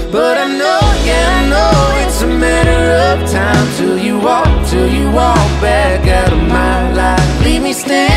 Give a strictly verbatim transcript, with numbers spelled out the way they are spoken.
But I know, yeah, I know it's a matter of time till you walk, till you walk back out of my life. Leave me standing